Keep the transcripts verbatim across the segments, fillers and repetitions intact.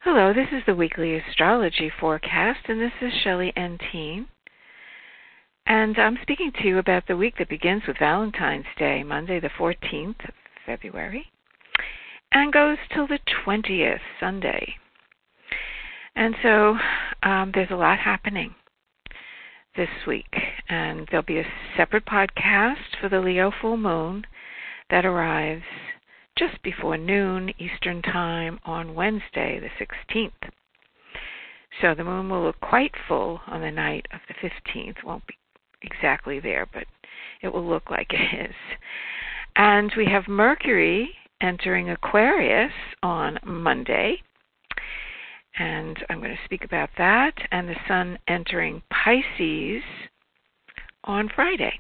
Hello, this is the weekly astrology forecast, and this is Shelley Entine. And I'm speaking to you about the week that begins with Valentine's Day, Monday the fourteenth of February, and goes till the twentieth, Sunday. And so um, there's a lot happening this week, and there'll be a separate podcast for the Leo full moon that arrives just before noon Eastern Time on Wednesday, the sixteenth. So the moon will look quite full on the night of the fifteenth. Won't be exactly there, but it will look like it is. And we have Mercury entering Aquarius on Monday, and I'm going to speak about that, and the Sun entering Pisces on Friday.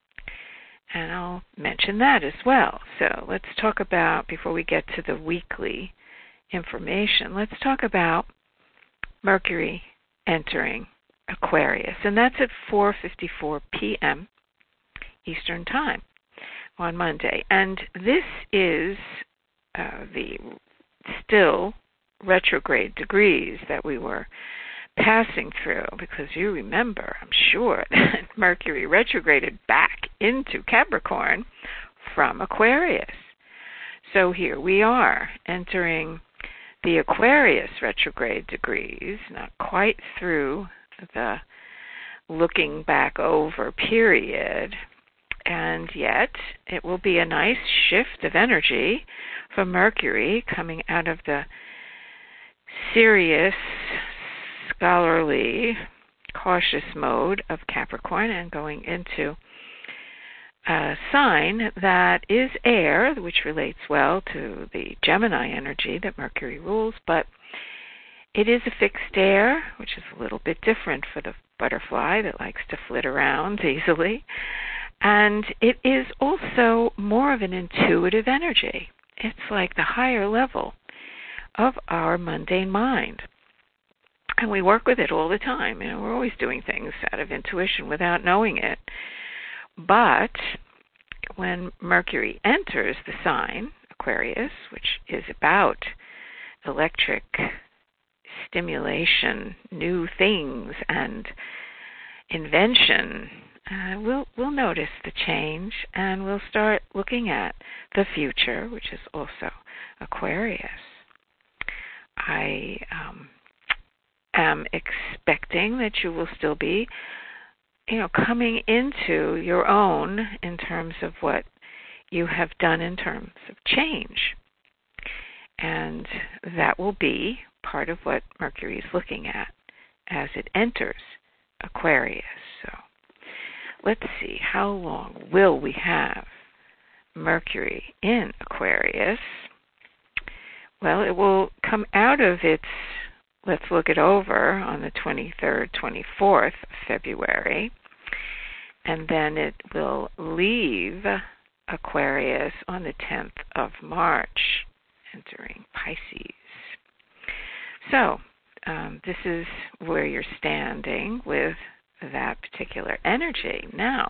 And I'll mention that as well. So let's talk about, before we get to the weekly information, let's talk about Mercury entering Aquarius. And that's at four fifty-four p.m. Eastern Time on Monday. And this is uh, the still retrograde degrees that we were passing through, because you remember, I'm sure, that Mercury retrograded back into Capricorn from Aquarius. So here we are entering the Aquarius retrograde degrees, not quite through the looking back over period, and yet it will be a nice shift of energy for Mercury coming out of the serious, scholarly, cautious mode of Capricorn and going into a sign that is air, which relates well to the Gemini energy that Mercury rules, but it is a fixed air, which is a little bit different for the butterfly that likes to flit around easily. And it is also more of an intuitive energy. It's like the higher level of our mundane mind. And we work with it all the time. You know, we're always doing things out of intuition without knowing it. But when Mercury enters the sign, Aquarius, which is about electric stimulation, new things, and invention, uh, we'll, we'll notice the change, and we'll start looking at the future, which is also Aquarius. I... Um, am expecting that you will still be, you know, coming into your own in terms of what you have done in terms of change. And that will be part of what Mercury is looking at as it enters Aquarius. So let's see, how long will we have Mercury in Aquarius? Well, it will come out of its Let's look it over on the twenty-third, twenty-fourth of February, and then it will leave Aquarius on the tenth of March, entering Pisces. So um, this is where you're standing with that particular energy. Now,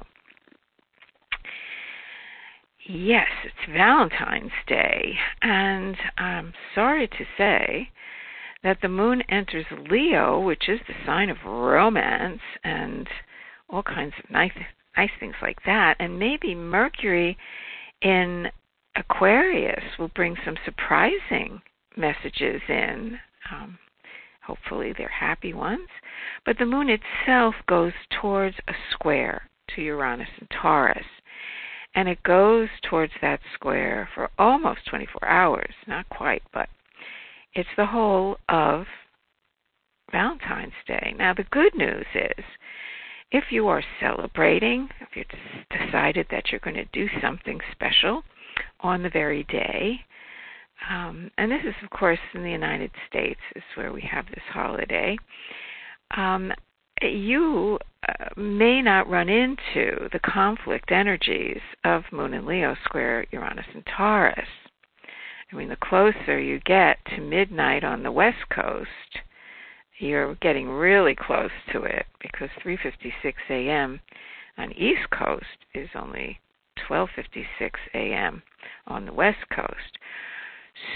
yes, it's Valentine's Day, and I'm sorry to say that the moon enters Leo, which is the sign of romance and all kinds of nice, nice things like that. And maybe Mercury in Aquarius will bring some surprising messages in. Um, hopefully they're happy ones. But the moon itself goes towards a square to Uranus and Taurus. And it goes towards that square for almost twenty-four hours. Not quite, but it's the whole of Valentine's Day. Now, the good news is, if you are celebrating, if you've decided that you're going to do something special on the very day, um, and this is, of course, in the United States, is where we have this holiday, um, you uh, may not run into the conflict energies of Moon and Leo square Uranus and Taurus. I mean, the closer you get to midnight on the West Coast, you're getting really close to it, because three fifty-six a.m. on East Coast is only twelve fifty-six a.m. on the West Coast.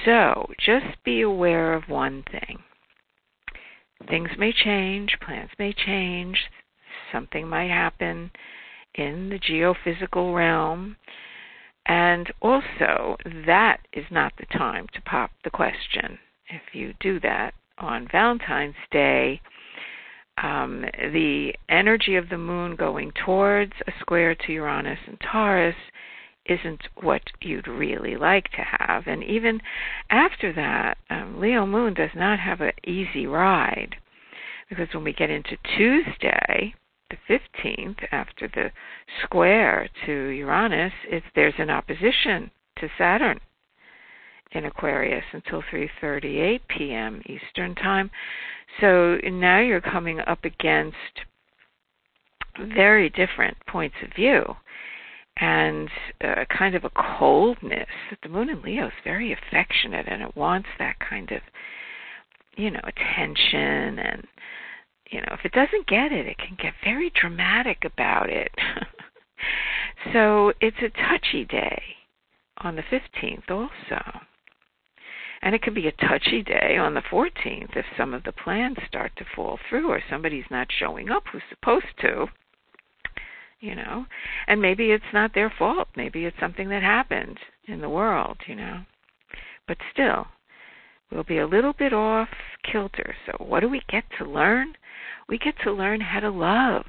So just be aware of one thing. Things may change, plans may change, something might happen in the geophysical realm, and also that is not the time to pop the question. If you do that on Valentine's Day, um, the energy of the moon going towards a square to Uranus and Taurus isn't what you'd really like to have. And even after that, um, Leo moon does not have an easy ride, because when we get into Tuesday, the fifteenth, after the square to Uranus, it's, there's an opposition to Saturn in Aquarius until three thirty-eight p.m. Eastern Time. So now you're coming up against very different points of view, and uh, kind of a coldness. The moon in Leo is very affectionate, and it wants that kind of, you know, attention. And, you know, if it doesn't get it, it can get very dramatic about it. So it's a touchy day on the fifteenth also. And it can be a touchy day on the fourteenth if some of the plans start to fall through, or somebody's not showing up who's supposed to. You know, and maybe it's not their fault. Maybe it's something that happened in the world, you know. But still, we'll be a little bit off kilter. So what do we get to learn? We get to learn how to love.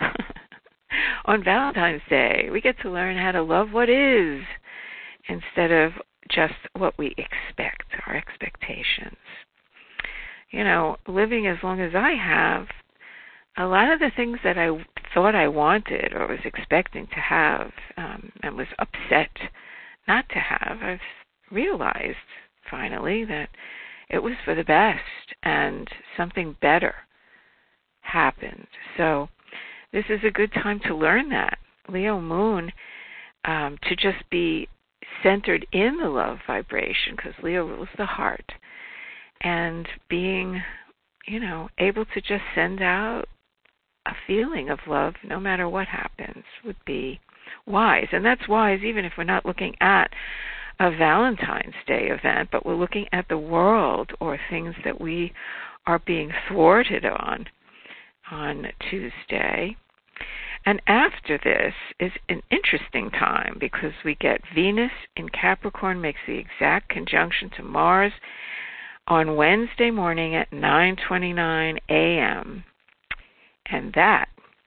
On Valentine's Day, we get to learn how to love what is instead of just what we expect, our expectations. You know, living as long as I have, a lot of the things that I thought I wanted or was expecting to have um, and was upset not to have, I've realized finally that it was for the best and something better happened. So this is a good time to learn that. Leo moon, um, to just be centered in the love vibration, because Leo rules the heart, and being, you know, able to just send out a feeling of love no matter what happens would be wise. And that's wise even if we're not looking at a Valentine's Day event, but we're looking at the world or things that we are being thwarted on on Tuesday. And after this is an interesting time, because we get Venus in Capricorn makes the exact conjunction to Mars on Wednesday morning at nine twenty-nine a.m., and that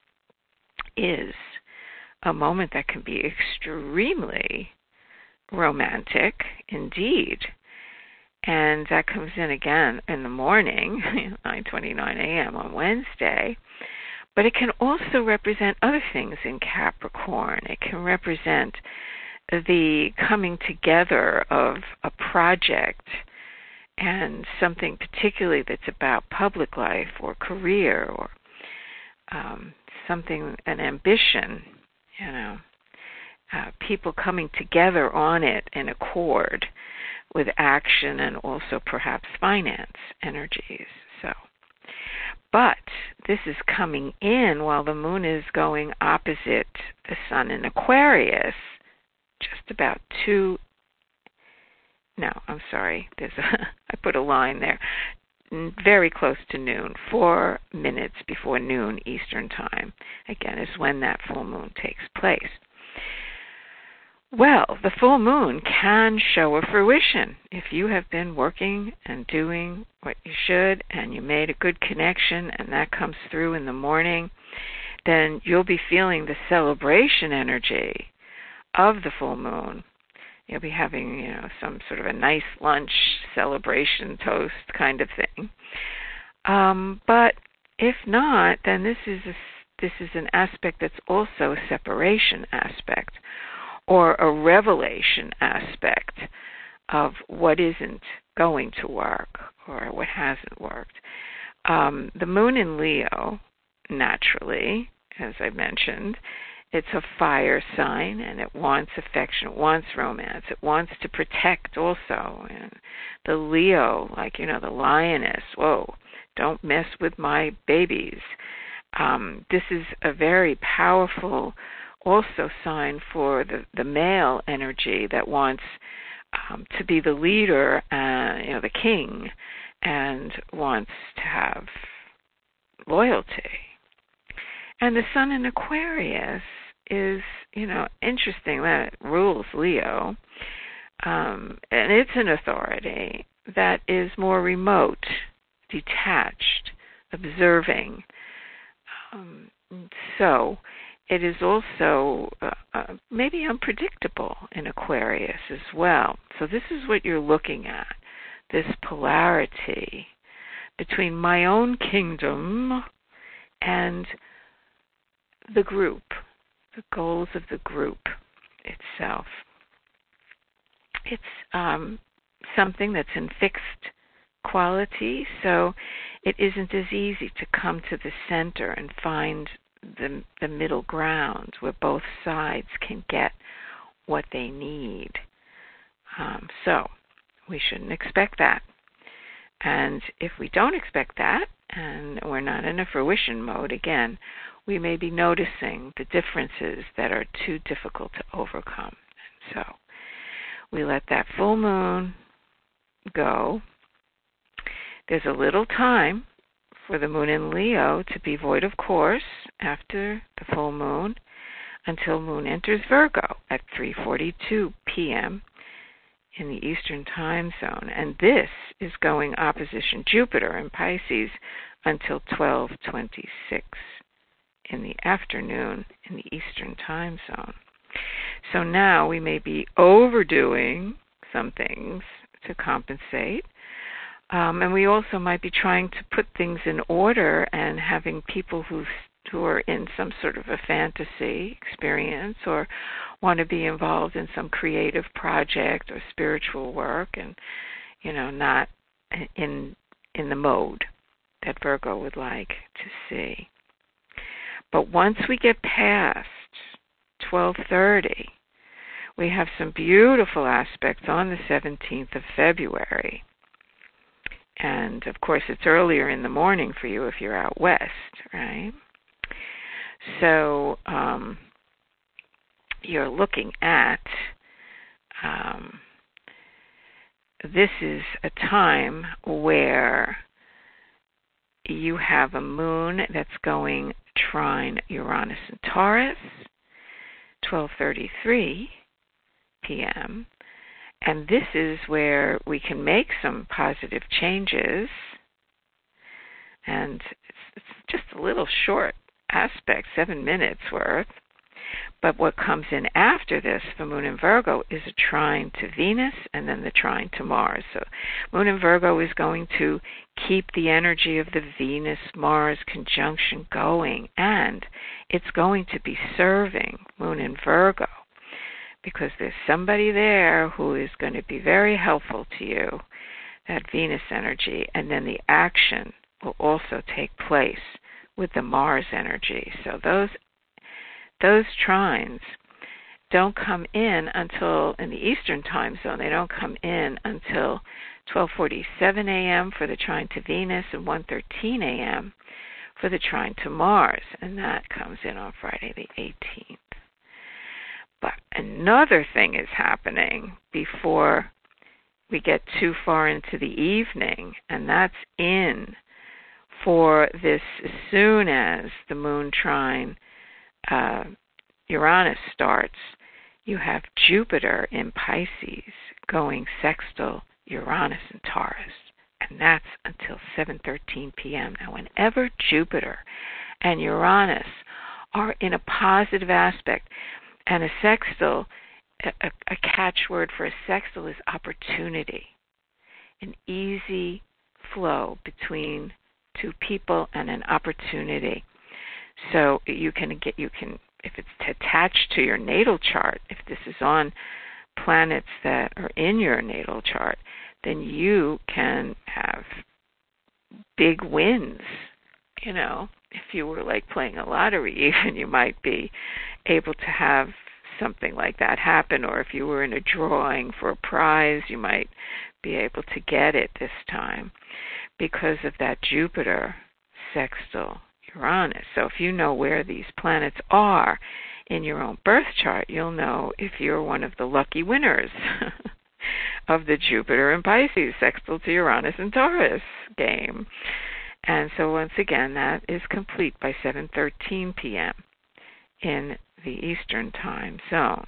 is a moment that can be extremely romantic indeed. And that comes in again in the morning, nine twenty-nine a.m. on Wednesday. But it can also represent other things in Capricorn. It can represent the coming together of a project and something particularly that's about public life or career, or Um, something, an ambition, you know, uh, people coming together on it in accord with action and also perhaps finance energies. So, but this is coming in while the moon is going opposite the sun in Aquarius, just about two, no, I'm sorry, there's a, I put a line there, very close to noon, four minutes before noon Eastern Time, again, is when that full moon takes place. Well, the full moon can show a fruition. If you have been working and doing what you should and you made a good connection and that comes through in the morning, then you'll be feeling the celebration energy of the full moon. You'll be having, you know, some sort of a nice lunch, celebration, toast kind of thing. Um, but if not, then this is a, this is an aspect that's also a separation aspect, or a revelation aspect of what isn't going to work or what hasn't worked. Um, the moon in Leo, naturally, as I mentioned, it's a fire sign, and it wants affection, it wants romance, it wants to protect also. And the Leo, like, you know, the lioness, whoa, don't mess with my babies. Um, this is a very powerful also sign for the, the male energy that wants um, to be the leader and uh, you know, the king and wants to have loyalty. And the sun in Aquarius is, you know, interesting. That rules Leo. Um, and it's an authority that is more remote, detached, observing. Um, so it is also uh, uh, maybe unpredictable in Aquarius as well. So this is what you're looking at, this polarity between my own kingdom and the group, the goals of the group itself. It's um, something that's in fixed quality, so it isn't as easy to come to the center and find the, the middle ground where both sides can get what they need. Um, so we shouldn't expect that. And if we don't expect that, and we're not in a fruition mode, again, we may be noticing the differences that are too difficult to overcome. So we let that full moon go. There's a little time for the moon in Leo to be void of course after the full moon until moon enters Virgo at three forty-two p.m. in the Eastern time zone. And this is going opposition Jupiter in Pisces until twelve twenty-six in the afternoon in the Eastern time zone. So now we may be overdoing some things to compensate. Um, and we also might be trying to put things in order and having people who who are in some sort of a fantasy experience or want to be involved in some creative project or spiritual work, and you know, not in in the mode that Virgo would like to see. But once we get past twelve thirty, we have some beautiful aspects on the seventeenth of February. And, of course, it's earlier in the morning for you if you're out west, right? So um, you're looking at, um, this is a time where you have a moon that's going trine Uranus and Taurus, twelve thirty-three p.m., and this is where we can make some positive changes. And it's, it's just a little short aspect, seven minutes worth. But what comes in after this for Moon in Virgo is a trine to Venus and then the trine to Mars. So Moon in Virgo is going to keep the energy of the Venus-Mars conjunction going, and it's going to be serving Moon in Virgo, because there's somebody there who is going to be very helpful to you, that Venus energy, and then the action will also take place with the Mars energy. So those those trines don't come in until, in the Eastern time zone, they don't come in until twelve forty-seven a.m. for the trine to Venus and one thirteen a.m. for the trine to Mars, and that comes in on Friday the eighteenth. But another thing is happening before we get too far into the evening, and that's in for this as soon as the moon trine uh, Uranus starts. You have Jupiter in Pisces going sextile Uranus in Taurus, and that's until seven thirteen p.m. Now, whenever Jupiter and Uranus are in a positive aspect, and a sextile, a, a catchword for a sextile is opportunity, an easy flow between two people and an opportunity. So you can get, you can, if it's attached to your natal chart, if this is on planets that are in your natal chart, then you can have big wins. You know, if you were like playing a lottery, even you might be able to have something like that happen, or if you were in a drawing for a prize, you might be able to get it this time because of that Jupiter sextile Uranus. So if you know where these planets are in your own birth chart, you'll know if you're one of the lucky winners of the Jupiter and Pisces sextile to Uranus and Taurus game. And so once again, that is complete by seven thirteen p.m. in the Eastern time zone.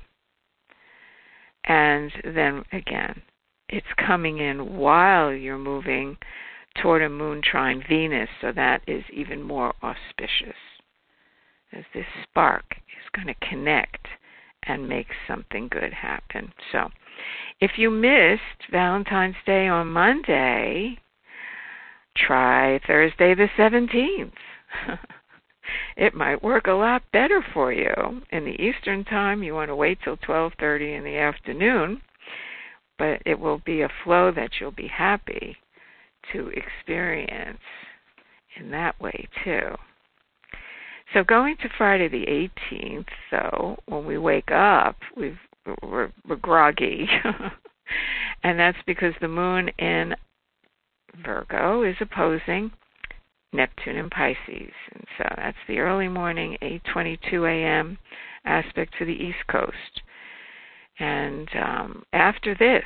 And then again, it's coming in while you're moving toward a moon trine Venus, so that is even more auspicious, as this spark is going to connect and make something good happen. So if you missed Valentine's Day on Monday, try Thursday the seventeenth. It might work a lot better for you. In the Eastern time, you want to wait till twelve thirty in the afternoon, but it will be a flow that you'll be happy to experience in that way too. So going to Friday the eighteenth, though, when we wake up, we've, we're, we're groggy. And that's because the moon in Virgo is opposing Neptune in Pisces. And so that's the early morning, eight twenty-two a.m. aspect to the East Coast. And um, after this,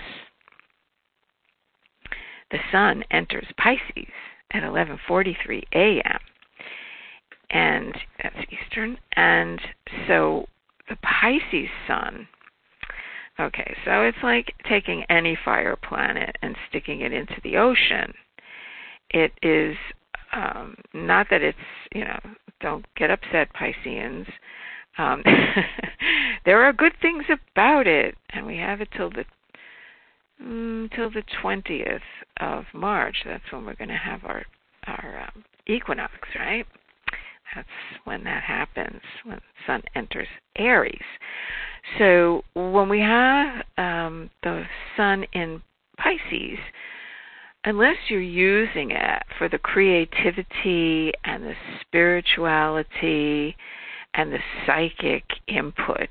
the sun enters Pisces at eleven forty-three a.m. and that's Eastern. And so the Pisces sun, okay, so it's like taking any fire planet and sticking it into the ocean. It is um, not that it's, you know, don't get upset, Pisceans. Um, there are good things about it, and we have it till the mm, till the twentieth of March. That's when we're going to have our our um, equinox, right? That's when that happens, when the sun enters Aries. So when we have um, the sun in Pisces, unless you're using it for the creativity and the spirituality and the psychic input,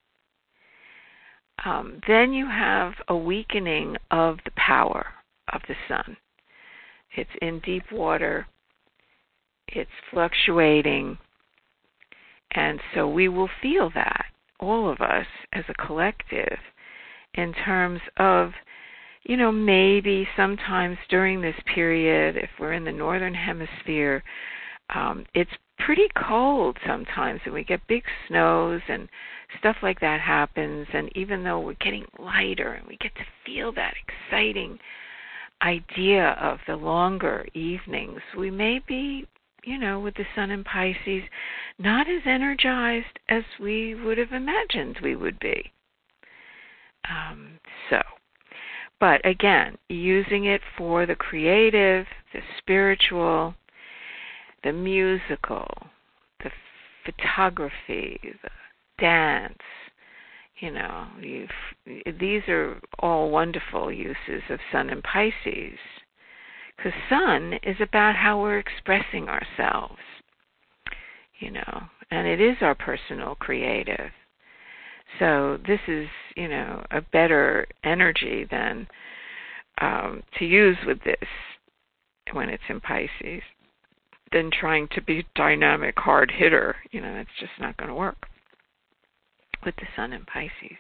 um, then you have a weakening of the power of the sun. It's in deep water. It's fluctuating. And so we will feel that, all of us as a collective, in terms of, you know, maybe sometimes during this period, if we're in the northern hemisphere, um, it's pretty cold sometimes, and we get big snows and stuff like that happens. And even though we're getting lighter and we get to feel that exciting idea of the longer evenings, we may be, you know, with the sun in Pisces, not as energized as we would have imagined we would be. Um, so, but again, using it for the creative, the spiritual, the musical, the photography, the dance, you know, you've, these are all wonderful uses of sun in Pisces. Because sun is about how we're expressing ourselves, you know, and it is our personal creative. So this is, you know, a better energy than um, to use with this when it's in Pisces than trying to be dynamic hard hitter. You know, that's just not going to work with the sun in Pisces.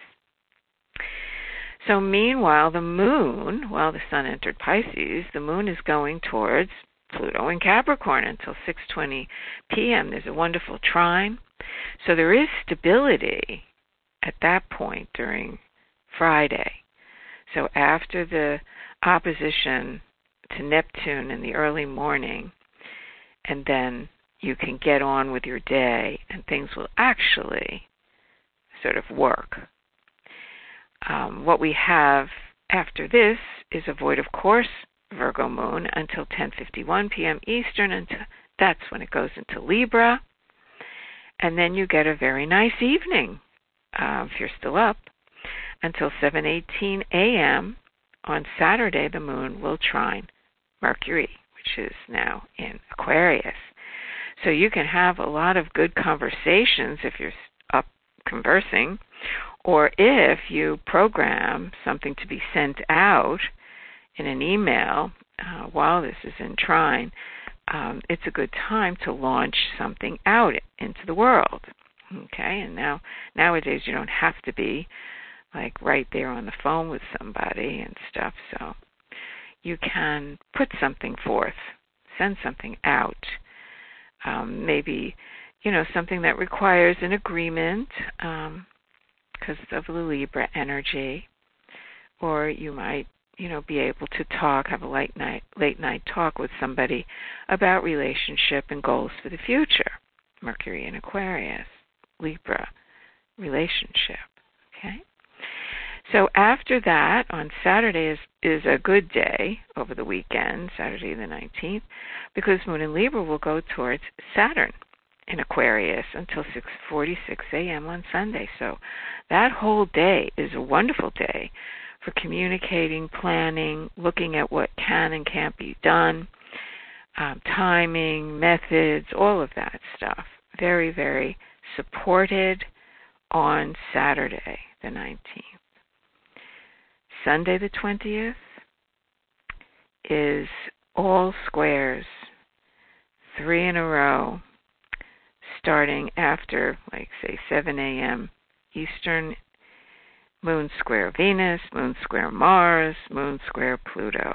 So meanwhile, the moon, while the sun entered Pisces, the moon is going towards Pluto in Capricorn until six twenty p.m. There's a wonderful trine. So there is stability at that point during Friday. So after the opposition to Neptune in the early morning, and then you can get on with your day, and things will actually sort of work. Um, what we have after this is a void of course Virgo moon until ten fifty-one p.m. Eastern, and that's when it goes into Libra. And then you get a very nice evening, uh, if you're still up, until seven eighteen a.m. on Saturday. The moon will trine Mercury, which is now in Aquarius. So you can have a lot of good conversations if you're up conversing, or if you program something to be sent out in an email uh, while this is in trine, um, it's a good time to launch something out into the world. Okay, and now nowadays you don't have to be like right there on the phone with somebody and stuff. So you can put something forth, send something out. Um, maybe, you know, something that requires an agreement um, because of the Libra energy. Or you might, you know, be able to talk, have a late night, late night talk with somebody about relationship and goals for the future. Mercury in Aquarius, Libra, relationship. Okay. So after that, on Saturday is, is a good day over the weekend, Saturday the nineteenth, because Moon in Libra will go towards Saturn in Aquarius until six forty-six a.m. on Sunday. So that whole day is a wonderful day for communicating, planning, looking at what can and can't be done, um, timing, methods, all of that stuff. Very, very supported on Saturday the nineteenth. Sunday the twentieth is all squares, three in a row, starting after, like, say, seven a.m. Eastern. Moon square Venus, Moon square Mars, Moon square Pluto.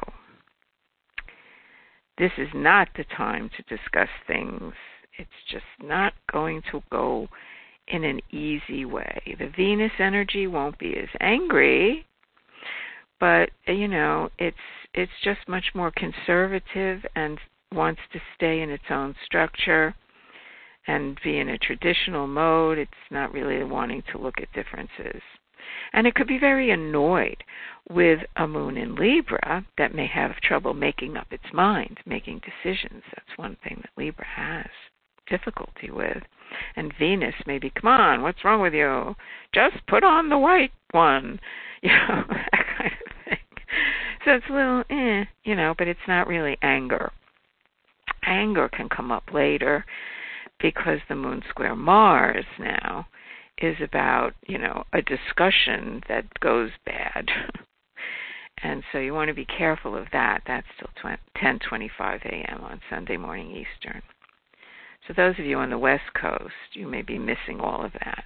This is not the time to discuss things. It's just not going to go in an easy way. The Venus energy won't be as angry, but, you know, it's it's just much more conservative and wants to stay in its own structure and be in a traditional mode. It's not really wanting to look at differences. And it could be very annoyed with a Moon in Libra that may have trouble making up its mind, making decisions. That's one thing that Libra has difficulty with. And Venus may be, come on, what's wrong with you? Just put on the white one. You know, that kind of thing. So it's a little, eh, you know, but it's not really anger. Anger can come up later because the Moon square Mars now is about, you know, a discussion that goes bad. And so you want to be careful of that. That's till ten twenty-five a.m. on Sunday morning Eastern. So those of you on the West Coast, you may be missing all of that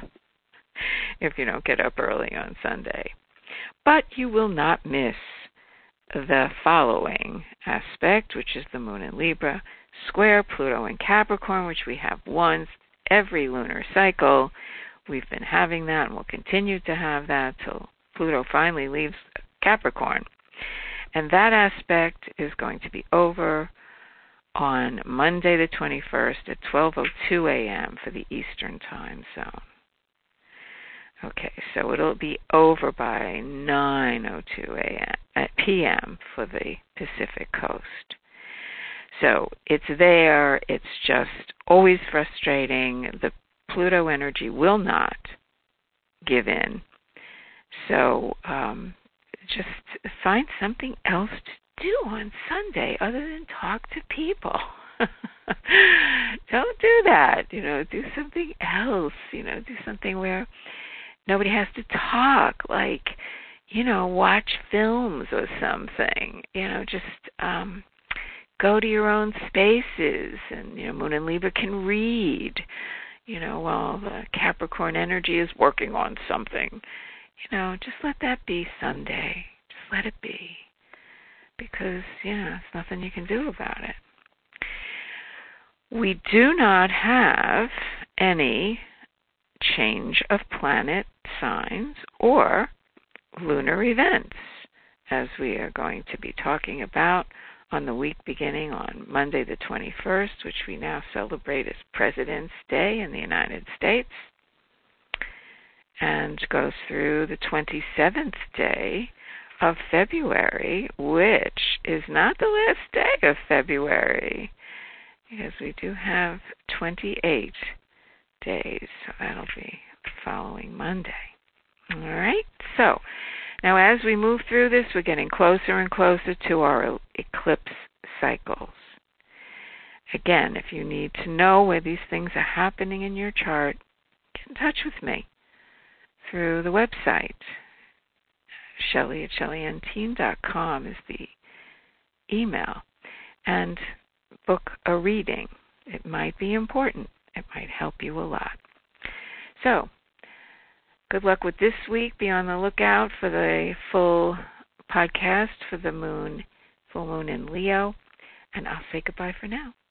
if you don't get up early on Sunday. But you will not miss the following aspect, which is the Moon in Libra, square Pluto in Capricorn, which we have once every lunar cycle. We've been having that, and we'll continue to have that till Pluto finally leaves Capricorn. And that aspect is going to be over on Monday the twenty-first at twelve oh two a.m. for the Eastern time zone. Okay, so it'll be over by nine oh two p.m. for the Pacific Coast. So it's there. It's just always frustrating. The Pluto energy will not give in. So um, just find something else to do on Sunday other than talk to people. Don't do that. You know, do something else. You know, do something where nobody has to talk, like, you know, watch films or something. You know, just um, go to your own spaces. And, you know, Moon and Libra can read, you know, while the Capricorn energy is working on something. You know, just let that be Sunday. Just let it be. Because, you know, there's nothing you can do about it. We do not have any change of planet signs or lunar events, as we are going to be talking about on the week beginning on Monday the twenty-first, which we now celebrate as President's Day in the United States, and goes through the twenty-seventh day of February, which is not the last day of February, because we do have twenty-eight days, so that'll be the following Monday. All right, so now as we move through this, we're getting closer and closer to our eclipse cycles. Again, if you need to know where these things are happening in your chart, get in touch with me through the website. Shelley at Shelley N Teen dot com is the email. And book a reading. It might be important. It might help you a lot. So, Good luck with this week. Be on the lookout for the full podcast for the moon, full moon in Leo. And I'll say goodbye for now.